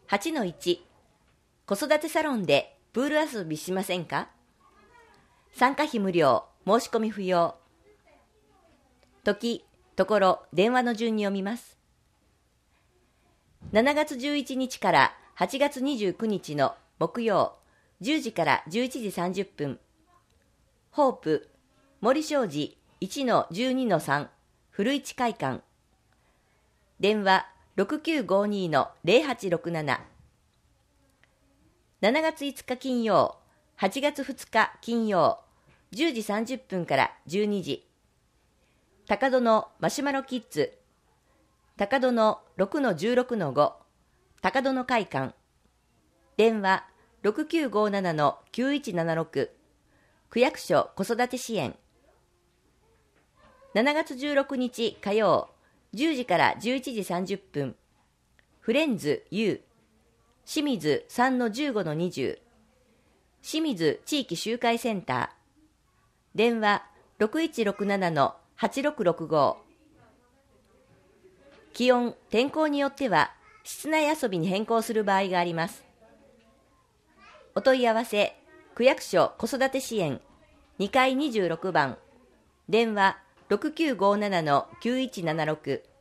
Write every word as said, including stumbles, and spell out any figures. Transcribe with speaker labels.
Speaker 1: はちのいち 子育てサロンでプール遊びしませんか？参加費無料、申し込み不要。時、ところ、電話の順に読みます。しちがつじゅういちにちからはちがつにじゅうくにちの木曜じゅうじからじゅういちじさんじゅっぷん。ホープ、森商事 いちのじゅうにのさん 古市会館。電話ろくきゅうごにのぜろはちろくなな。しちがついつか金曜、はちがつふつか金曜、じゅうじさんじゅっぷんからじゅうにじ。高戸のマシュマロキッズ。高戸のろくのじゅうろくのご。高戸の会館。電話ろくきゅうごななのきゅういちななろく。区役所子育て支援。しちがつじゅうろくにち火曜、じゅうじからじゅういちじさんじゅっぷん。フレンズ U。清水さんのじゅうごのにじゅう。清水地域集会センター。電話ろくいちろくななのはちろくろくご。気温、天候によっては室内遊びに変更する場合があります。お問い合わせ、区役所子育て支援にかいにじゅうろくばん。電話ろくきゅうごななのきゅういちななろく。